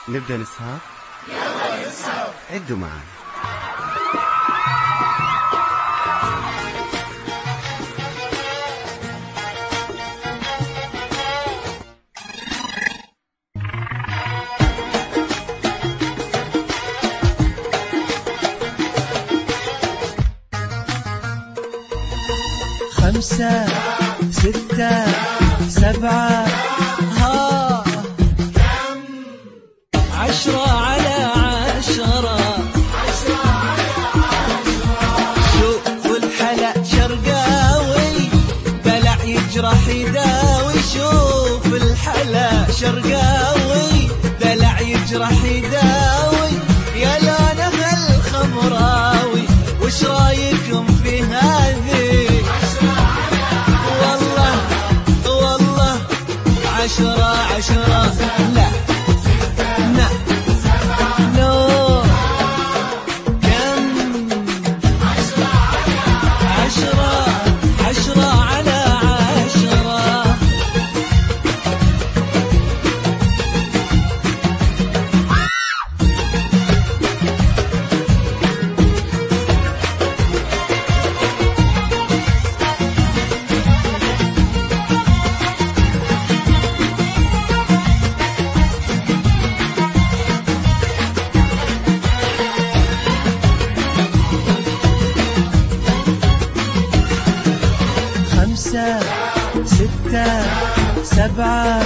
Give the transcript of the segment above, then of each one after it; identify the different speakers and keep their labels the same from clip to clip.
Speaker 1: نبدأ نسهر؟
Speaker 2: يلا نسهر.
Speaker 1: عدوا معي.
Speaker 3: خمسة ستة سبعة ها عشرة على عشرة شوف الحلا شرقاوي دلع يجرح يداوي شوف الحلا شرقاوي دلع يجرح يداوي يا لونها الخمراوي وش رايكم في هذه عشرة لا نا نو كم عشرة على عشرة خمسة ستة سبعة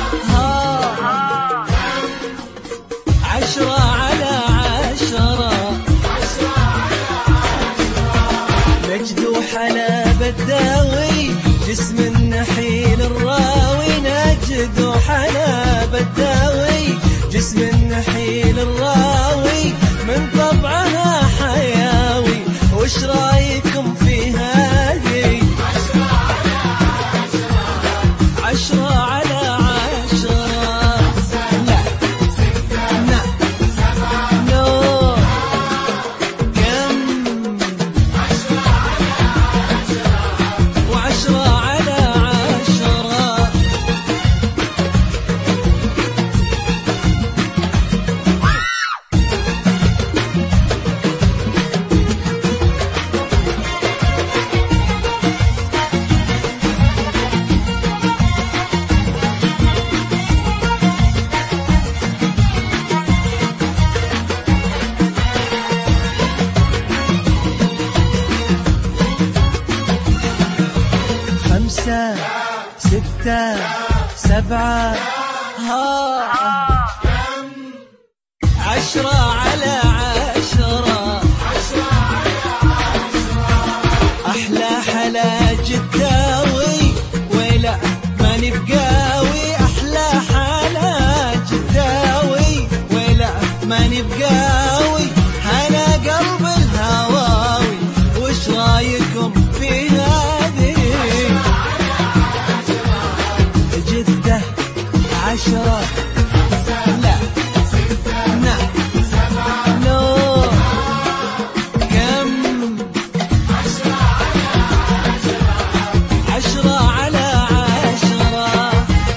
Speaker 3: ها عشرة على عشرة مجد وحلا بداوي جسم النحيل الراوي نجد وحلا بداوي جسم النحيل الراوي من طبعها حياوي وش رايكم في هذه عشرة على عشرة لا نا نو كم وعشرة على عشرة خمسة ستة سبعة ها عشرة على عشرة أحلى حلا جداوي ولا ما نبقاوي أحلى حلا جداوي ولا ما نبقاوي هلا قلب الهواوي وش رايكم في هذه جدة عشرة لا نا نو كم عشرة على عشرة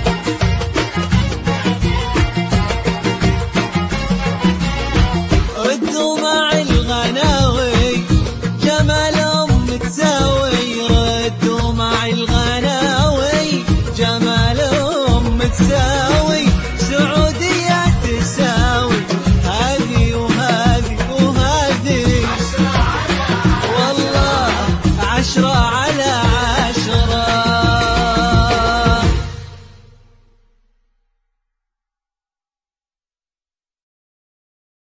Speaker 3: ردوا مع الغناوي جمالهم متساوي ردوا مع الغناوي جمالهم متساوي